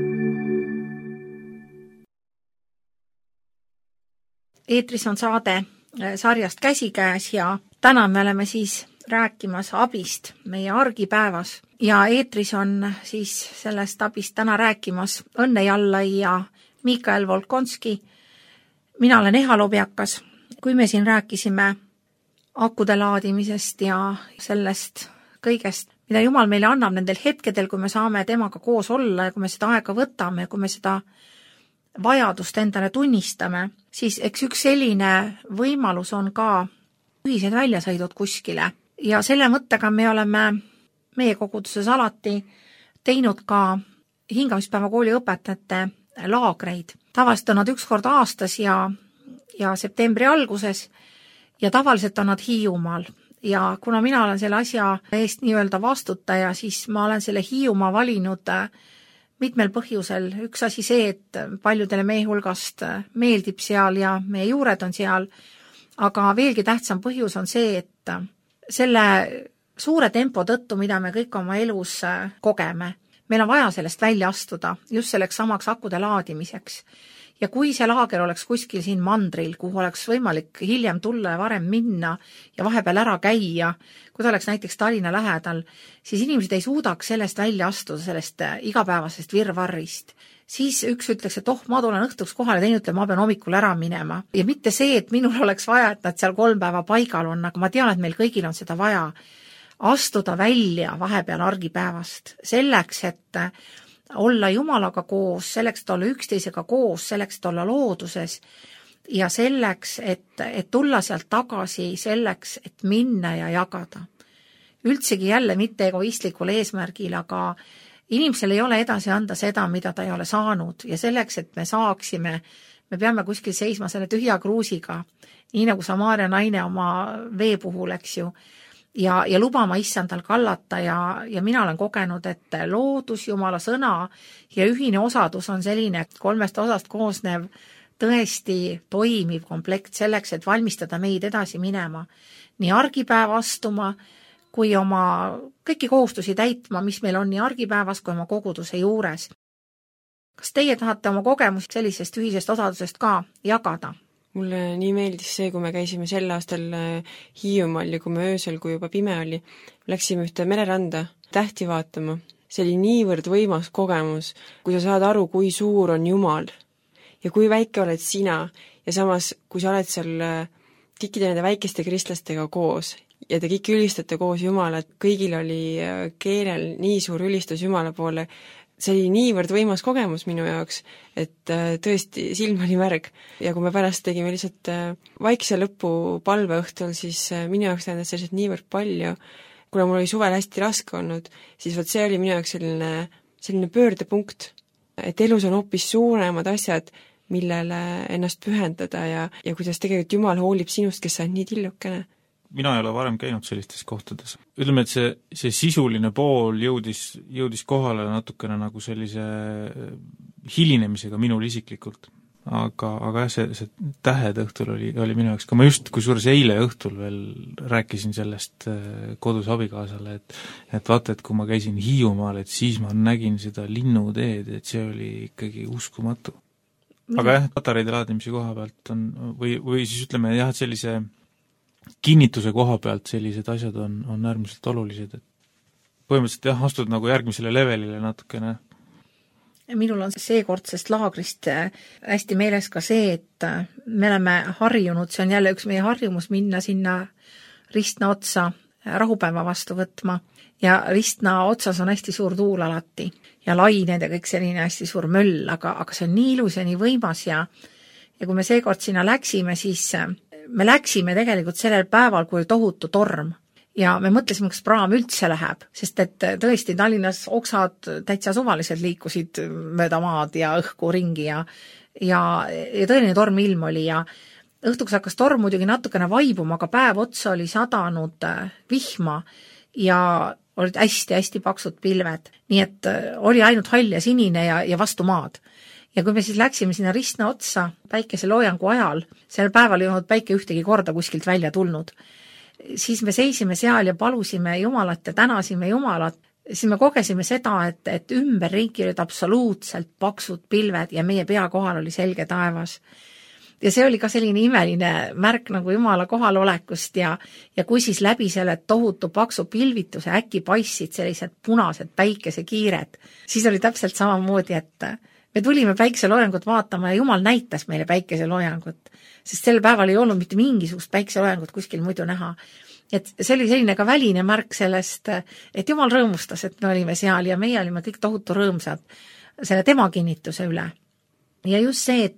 Speaker 2: Eetris on saade sarjast Käsikäes ja täna me oleme siis rääkimas abist meie argipäevas ja eetris on siis sellest abist täna rääkimas Õnne Jallai ja Mikael Volkonski. Mina olen Eha Lobjakas. Kui me siin rääkisime akude laadimisest ja sellest kõigest, mida Jumal meile annab nendel hetkedel, kui me saame temaga koos olla ja kui me seda aega võtame, kui me seda vajadust endale tunnistame, siis eks üks selline võimalus on ka ühised väljasõidud kuskile. Ja selle mõttega me oleme meie koguduses alati teinud ka hingamispäeva kooli õpetajate laagreid. Tavaliselt on nad üks kord aastas ja septembri alguses ja tavaliselt on nad Hiiumaal. Ja kuna mina olen selle asja eest nii-öelda vastutaja, siis ma olen selle Hiiumaa valinud mitmel põhjusel. Üks asi see, et paljudele meie hulgast meeldib seal ja meie juured on seal, aga veelgi tähtsam põhjus on see, et selle suure tempo tõttu, mida me kõik oma elus kogeme, meil on vaja sellest välja astuda just selleks samaks akude laadimiseks. Ja kui see laager oleks kuskil siin mandril, kuhu oleks võimalik hiljem tulla ja varem minna ja vahepeal ära käia, kui ta oleks näiteks Tallinna lähedal, siis inimesed ei suudaks sellest välja astuda, sellest igapäevasest virvarrist. Siis üks ütleks, et ma tulen õhtuks kohale, teine ütleb, ma pean hommikul ära minema. Ja mitte see, et minul oleks vaja, et nad seal 3 päeva paigal on, aga ma tean, et meil kõigil on seda vaja astuda välja vahepeal argipäevast. Selleks, et olla Jumalaga koos, selleks, et olla üksteisega koos, selleks, et olla looduses ja selleks, et tulla sealt tagasi, selleks, et minna ja jagada. Üldsegi jälle mitte egoistlikul eesmärgil, aga inimesel ei ole edasi anda seda, mida ta ei ole saanud ja selleks, et me saaksime, me peame kuskil seisma selle tühja kruusiga, nii nagu Samaaria naine oma vee puhul, eks ju, ja lubama issandal kallata ja mina olen kogenud, et loodus, Jumala sõna ja ühine osadus on selline 3 osast koosnev tõesti toimiv komplekt selleks, et valmistada meid edasi minema. Nii argipäeva astuma, kui oma kõiki kohustusi täitma, mis meil on nii argipäevas kui oma koguduse juures. Kas teie tahate oma kogemusi sellisest ühisest osadusest ka jagada?
Speaker 3: Mulle nii meeldis see, kui me käisime sel aastal Hiiumaal ja kui me öösel, kui juba pime oli, läksime ühte mereranda tähti vaatama. See oli niivõrd võimas kogemus, kui sa saad aru, kui suur on Jumal ja kui väike oled sina ja samas, kui sa oled seal kõikide nende väikeste kristlastega koos ja te kõik ülistate koos Jumalat, kõigil oli keelel nii suur ülistus Jumala poole, see oli niivõrd võimas kogemus minu jaoks, et tõesti silm oli märg. Ja kui me pärast tegime lihtsalt vaikse lõpu palveõhtul, siis minu jaoks tähendas selliselt niivõrd palju, kuna mul oli suvel hästi raske olnud, siis see oli minu jaoks selline pöördepunkt, et elus on hoopis suuremad asjad, millele ennast pühendada ja kuidas tegelikult Jumal hoolib sinust, kes sa oled nii tillukene.
Speaker 4: Mina ei ole varem käinud sellistes kohtades. Ütleme, et see sisuline pool jõudis kohale natukene nagu sellise hilinemisega minul isiklikult. Aga jah, see tähed õhtul oli minu jaoks ka, ma just kusjuures eile õhtul veel rääkisin sellest kodus abikaasale, et vaata, et kui ma käisin Hiiumaal, et siis ma nägin seda linnuteed, et see oli ikkagi uskumatu. Aga jah, patareide laadimise koha pealt on, või siis ütleme jah, et sellise kinnituse koha pealt sellised asjad on äärmiselt olulised, et põhimõtteliselt jah, astud nagu järgmisele levelile natukene.
Speaker 2: Minul on seekordsest laagrist hästi meeles ka see, et me oleme harjunud, see on jälle üks meie harjumus minna sinna Ristna otsa rahupäeva vastu võtma ja Ristna otsas on hästi suur tuul alati ja lained ja kõik selline hästi suur möll, aga see on nii ilus ja nii võimas ja kui me seekord sinna läksime, siis me läksime tegelikult sellel päeval, kui tohutu torm ja me mõtlesime, kas praam üldse läheb, sest et tõesti Tallinnas oksad täitsa suvaliselt liikusid mööda maad ja õhku ringi ja tõeline tormilm oli ja õhtuks hakkas torm muidugi natukene vaibuma, aga päev otsa oli sadanud vihma ja olid hästi-hästi paksud pilved, nii et oli ainult hall ja sinine ja vastu maad. Ja kui me siis läksime sinna Ristna otsa päikese loojangu ajal, sellel päeval ei olnud päike ühtegi korda kuskilt välja tulnud, siis me seisime seal ja palusime Jumalat ja tänasime Jumalat, siis me kogesime seda, et ümberringi olid absoluutselt paksud pilved ja meie pea kohal oli selge taevas. Ja see oli ka selline imeline märk nagu Jumala kohalolekust ja kui siis läbi selle tohutu paksu pilvituse äkki paistsid sellised punased päikesekiired, siis oli täpselt samamoodi, et me tulime päikeseloojangut vaatama ja Jumal näitas meile päikeseloojangut, sest sel päeval ei olnud mitte mingisugust päikeseloojangut kuskil muidu näha. Et see oli selline ka väline märk sellest, et Jumal rõõmustas, et me olime seal ja meie olime kõik tohutu rõõmsad selle tema kinnituse üle. Ja just see,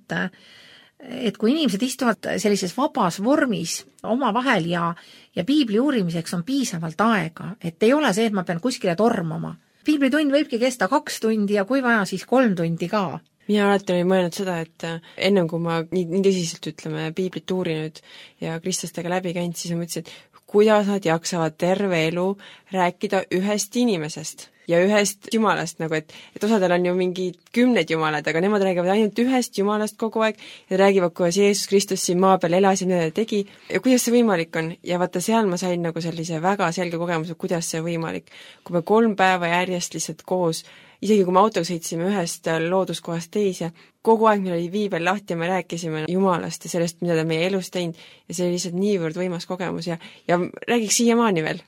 Speaker 2: et kui inimesed istuvad sellises vabas vormis oma vahel ja piibli uurimiseks on piisavalt aega, et ei ole see, et ma pean kuskile tormama. Piiblitund võibki kesta 2 tundi ja kui vaja, siis 3 tundi ka.
Speaker 3: Mina alati olin mõelnud seda, et ennem kui ma nii tõsiselt ütleme piiblit uurinud ja kristlastega läbi käinud, siis ma mõtlesin, et kuidas nad jaksavad terve elu rääkida ühest inimesest ja ühest Jumalast, nagu et osadel on ju mingid 10 Jumalad, aga nemad räägivad ainult ühest Jumalast kogu aeg ja räägivad, kuidas Jeesus Kristus siin maa peal elas ja mida ta tegi ja kuidas see võimalik on. Ja vaata, seal ma sain nagu sellise väga selge kogemuse, kuidas see võimalik. Kui me 3 päeva järjest lihtsalt koos, isegi kui me autoga sõitsime ühest looduskohast teise, kogu aeg meil oli viibel lahti ja me rääkisime Jumalast ja sellest, mida ta meie elus teinud ja see oli lihtsalt niivõrd võimas kogemus ja räägiks siiamaani veel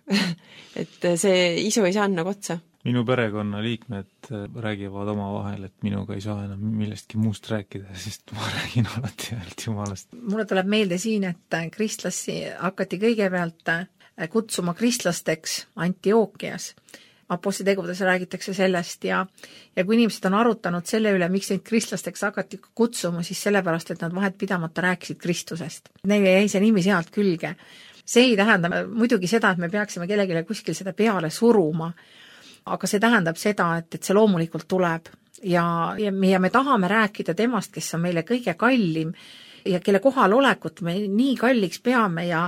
Speaker 3: et see isu ei saanud nagu otsa.
Speaker 4: Minu perekonna liikmed räägivad oma vahel, et minuga ei saa enam millestki muust rääkida, sest ma räägin alati ainult Jumalast.
Speaker 2: Mulle tuleb meelde siin, et kristlasi hakati kõigepealt kutsuma kristlasteks Antiookias. Apostli tegudes räägitakse sellest ja kui inimesed on arutanud selle üle, miks neid kristlasteks hakati kutsuma, siis sellepärast, et nad vahet pidamata rääkisid Kristusest. Neile jäi see nimi sealt külge. See ei tähenda muidugi seda, et me peaksime kellelegi kuskil seda peale suruma, aga see tähendab seda, et see loomulikult tuleb ja me tahame rääkida temast, kes on meile kõige kallim ja kelle kohalolekut me nii kalliks peame ja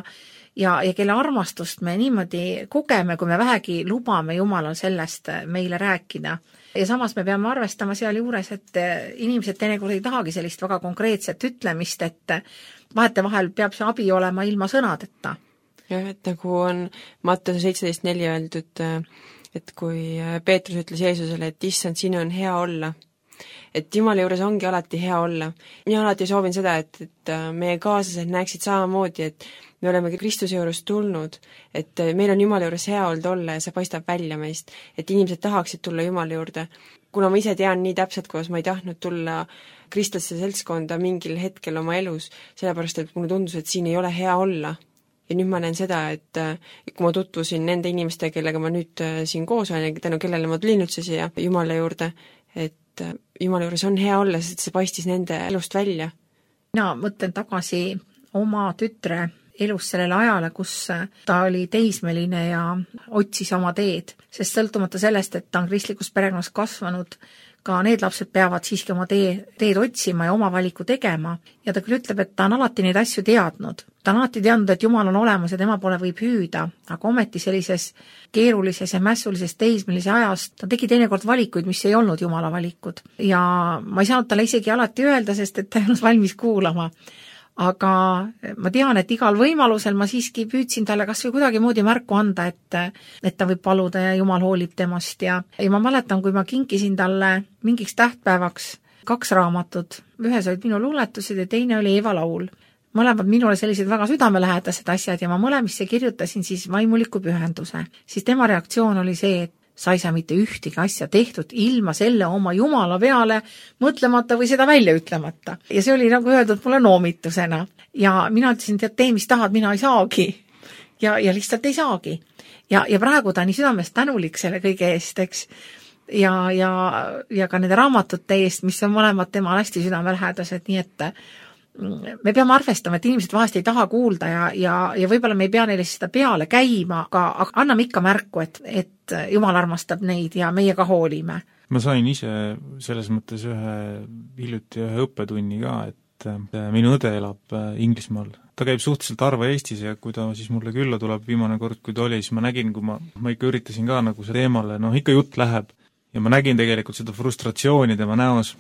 Speaker 2: kelle armastust me niimoodi kogeme, kui me vähegi lubame Jumalal sellest meile rääkida. Ja samas me peame arvestama seal juures, et inimesed teinekord ei tahagi sellist väga konkreetset ütlemist, et vahetevahel peab see abi olema ilma sõnadeta.
Speaker 3: Jah, et nagu on Mattuse 17.4 öeldud, et kui Peetrus ütles Jeesusele, et issand, sinu on hea olla, et Jumala juures ongi alati hea olla. Mina alati soovin seda, et meie kaaslased näeksid samamoodi, et me oleme Kristuse juurest tulnud, et meil on Jumala juures hea olla ja see paistab välja meist, et inimesed tahaksid tulla Jumala juurde. kuna ma ise tean nii täpselt, kuidas ma ei tahtnud tulla kristlaste seltskonda mingil hetkel oma elus, sellepärast, et mulle tundus, et siin ei ole hea olla. Ja nüüd ma näen seda, et kui ma tutvusin nende inimestega, kellega ma nüüd siin koos olen ja tänu kellele ma tulin üldse siia Jumala juurde, et Jumala juures on hea olla, sest see paistis nende elust välja.
Speaker 2: Mina mõtlen tagasi oma tütre elus sellele ajale, kus ta oli teismeline ja otsis oma teed, sest sõltumata sellest, et ta on kristlikus perekonnas kasvanud, ka need lapsed peavad siiski oma teed otsima ja oma valiku tegema. Ja ta küll ütleb, et ta on alati neid asju teadnud. Ta on alati teadnud, et Jumal on olemas ja tema poole võib hüüda, aga ometi sellises keerulises ja mässulises teismelise ajast ta tegi teinekord valikuid, mis ei olnud Jumala valikud. Ja ma ei saanud talle isegi alati öelda, sest et ta ei olnud valmis kuulama. Aga ma tean, et igal võimalusel ma siiski püüdsin talle kas või kuidagi moodi märku anda, et ta võib paluda ja Jumal hoolib temast ja ma mäletan, kui ma kinkisin talle mingiks tähtpäevaks 2 raamatut, ühes olid minu luuletused ja teine oli Eeva laul. Mõlemad minule sellised väga südamelähedased asjad ja ma mõlemisse kirjutasin siis vaimuliku pühenduse. Siis tema reaktsioon oli see, et sa ei saa mitte ühtegi asja tehtud ilma selle oma Jumala peale mõtlemata või seda välja ütlemata. Ja see oli nagu öeldud mulle noomitusena. Ja mina ütlesin, et tee, mis tahad, mina ei saagi. Ja lihtsalt ei saagi. Ja praegu ta nii südamest tänulik selle kõige eest, eks. Ja ka nende raamatute eest, mis on mõlemad tema hästi südamelähedased, nii et me peame arvestama, et inimesed vahest ei taha kuulda ja võib-olla me ei pea neile seda peale käima, aga anname ikka märku, et Jumal armastab neid ja meie ka hoolime.
Speaker 4: Ma sain ise selles mõttes hiljuti ühe õppetunni ka, et minu õde elab Inglismaal. Ta käib suhteliselt harva Eestis ja kui ta siis mulle külla tuleb viimane kord, kui ta oli, siis ma nägin, kui ma ikka üritasin ka nagu see teemale, ikka jutt läheb. Ja ma nägin tegelikult seda frustratsiooni tema näos,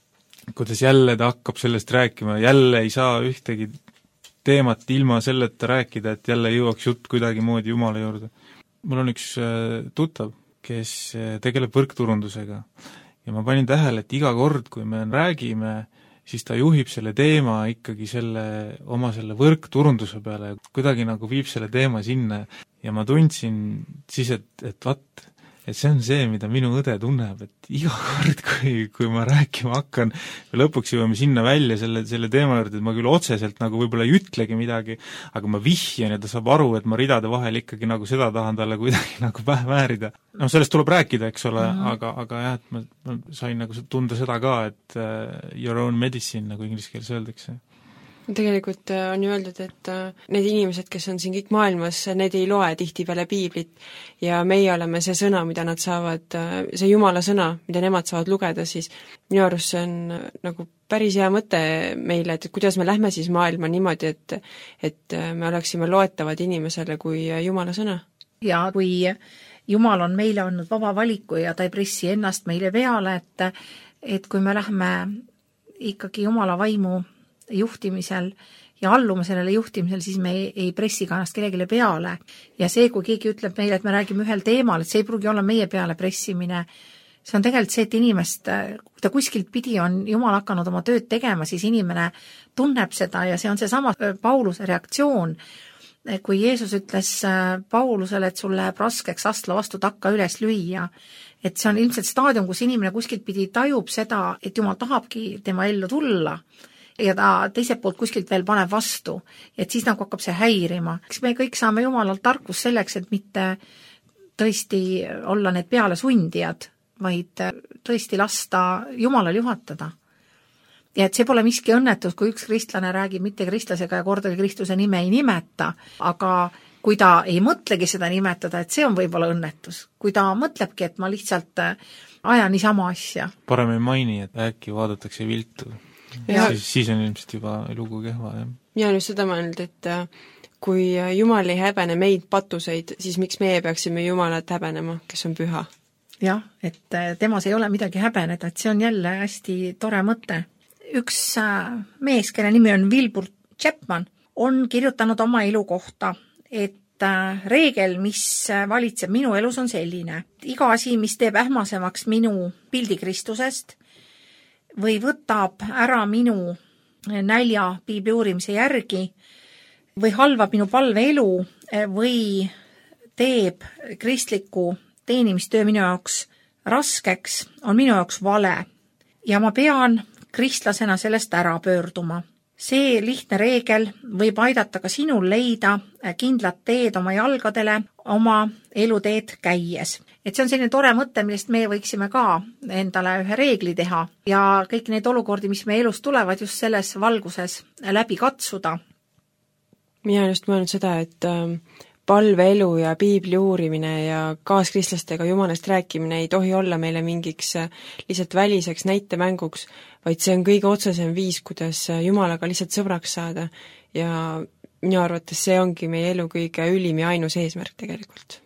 Speaker 4: kuidas jälle ta hakkab sellest rääkima, jälle ei saa ühtegi teemat ilma selleta rääkida, et jälle jõuaks jutt kuidagi moodi Jumala juurde. Mul on üks tuttav, kes tegeleb võrkturundusega ja ma panin tähele, et iga kord, kui me räägime, siis ta juhib selle teema ikkagi oma võrkturunduse peale, kuidagi nagu viib selle teema sinna ja ma tundsin siis, et see on see, mida minu õde tunneb, et iga kord, kui ma rääkima hakkan, lõpuks jõuame sinna välja selle teema juurde, et ma küll otseselt nagu võib-olla ei ütlegi midagi, aga ma vihjan ja ta saab aru, et ma ridade vahel ikkagi nagu seda tahan talle kuidagi nagu pähe määrida. Sellest tuleb rääkida, eks ole, aga jah, et ma sain nagu tunda seda ka, et your own medicine, nagu inglise keeles öeldakse.
Speaker 3: Tegelikult on ju öeldud, et need inimesed, kes on siin kõik maailmas, need ei loe tihtipeale piiblit ja meie oleme see sõna, mida nad saavad, see Jumala sõna, mida nemad saavad lugeda, siis minu arust see on nagu päris hea mõte meile, et kuidas me lähme siis maailma niimoodi, et me oleksime loetavad inimesele kui Jumala sõna.
Speaker 2: Ja kui Jumal on meile andnud vaba valiku ja ta ei pressi ennast meile peale, et kui me lähme ikkagi Jumala vaimu juhtimisel ja allume sellele juhtimisel, siis me ei pressi ka ennast kellegile peale. Ja see, kui keegi ütleb meile, et me räägime ühel teemal, et see ei pruugi olla meie peale pressimine, see on tegelikult see, et inimest, kui ta kuskilt pidi on Jumal hakanud oma tööd tegema, siis inimene tunneb seda ja see on see sama Pauluse reaktsioon, kui Jeesus ütles Paulusele, et sul läheb raskeks astla vastu takka üles lüüa, et see on ilmselt staadium, kus inimene kuskilt pidi tajub seda, et Jumal tahabki tema ellu tulla ja ta teiselt poolt kuskilt veel paneb vastu, et siis nagu hakkab see häirima. Eks me kõik saame Jumalalt tarkus selleks, et mitte tõesti olla need peale sundijad, vaid tõesti lasta Jumalal juhatada. Ja et see pole miski õnnetus, kui üks kristlane räägib mitte kristlasega ja kordagi Kristuse nime ei nimeta, aga kui ta ei mõtlegi seda nimetada, et see on võib-olla õnnetus. Kui ta mõtlebki, et ma lihtsalt ajan niisama asja.
Speaker 4: Parem ei maini, et äkki vaadatakse viltu. Siis on ilmselt juba lugu kehva, jah.
Speaker 3: Ja nüüd seda mõelnud, et kui Jumal ei häbene meid patuseid, siis miks meie peaksime Jumalat häbenema, kes on püha?
Speaker 2: Jah, et temas ei ole midagi häbeneda, et see on jälle hästi tore mõte. Üks mees, kelle nimi on Wilbur Chapman, on kirjutanud oma elu kohta, et reegel, mis valitseb minu elus, on selline. Iga asi, mis teeb ähmasemaks minu pildi Kristusest, või võtab ära minu nälja piibli uurimise järgi või halvab minu palveelu või teeb kristliku teenimistöö minu jaoks raskeks, on minu jaoks vale ja ma pean kristlasena sellest ära pöörduma. See lihtne reegel võib aidata ka sinul leida kindlat teed oma jalgadele oma eluteed käies. Et see on selline tore mõte, millest me võiksime ka endale ühe reegli teha ja kõik neid olukordi, mis meie elus tulevad, just selles valguses läbi katsuda.
Speaker 3: Mina olen just mõelnud seda, et palveelu ja piibli uurimine ja kaaskristlastega jumalast rääkimine ei tohi olla meile mingiks lihtsalt väliseks näitemänguks, vaid see on kõige otsesem viis, kuidas Jumalaga lihtsalt sõbraks saada ja minu arvates see ongi meie elu kõige ülim ja ainus eesmärk tegelikult.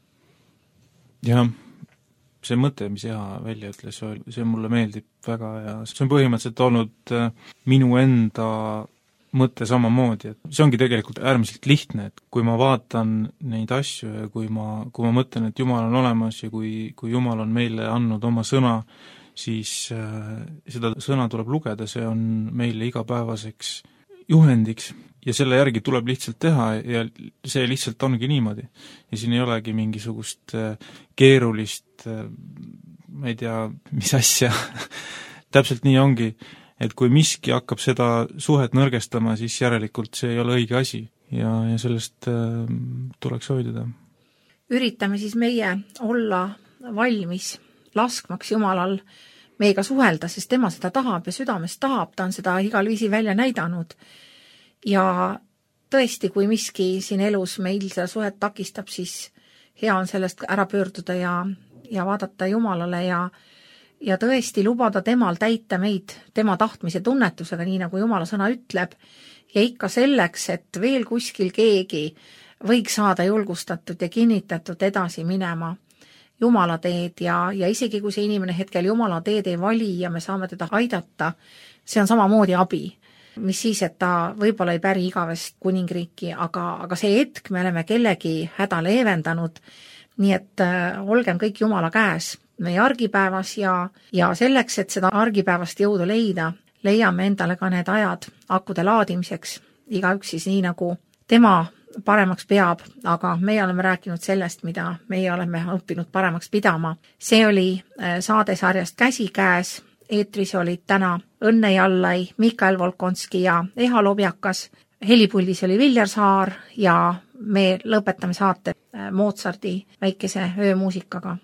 Speaker 4: Jah, see mõte, mis Eha välja ütles, see mulle meeldib väga ja see on põhimõtteliselt olnud minu enda mõte samamoodi, et see ongi tegelikult äärmiselt lihtne, et kui ma vaatan neid asju ja kui ma mõtlen, et Jumal on olemas ja kui Jumal on meile andnud oma sõna, siis seda sõna tuleb lugeda, see on meile igapäevaseks juhendiks ja selle järgi tuleb lihtsalt teha ja see lihtsalt ongi niimoodi. Ja siin ei olegi mingisugust keerulist, ma ei tea, mis asja, täpselt nii ongi, et kui miski hakkab seda suhet nõrgestama, siis järelikult see ei ole õige asi ja sellest tuleks hoiduda.
Speaker 2: Üritame siis meie olla valmis laskmaks Jumalal meiega suhelda, sest tema seda tahab ja südamest tahab, ta on seda igal viisi välja näidanud. Ja tõesti, kui miski siin elus meil seda suhet takistab, siis hea on sellest ära pöörduda ja vaadata Jumalale ja tõesti lubada temal täita meid tema tahtmise tunnetusega, nii nagu Jumala sõna ütleb, ja ikka selleks, et veel kuskil keegi võiks saada julgustatud ja kinnitatud edasi minema Jumala teed ja isegi kui see inimene hetkel Jumala teed ei vali ja me saame teda aidata, see on samamoodi abi. Mis siis, et ta võib-olla ei päri igavest kuningriiki, aga see hetk me oleme kellegi häda leevendanud, nii et olgem kõik Jumala käes meie argipäevas ja selleks, et seda argipäevast jõudu leida, leiame endale ka need ajad akude laadimiseks, igaüks siis nii nagu tema paremaks peab, aga meie oleme rääkinud sellest, mida meie oleme õppinud paremaks pidama. See oli saadesarjast Käsikäes, eetris olid täna Õnne Jallai, Mikael Volkonski ja Eha Lobjakas, helipuldis oli Viljar Saar ja me lõpetame saate Mozarti väikese öömuusikaga.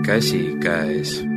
Speaker 1: käsikäes.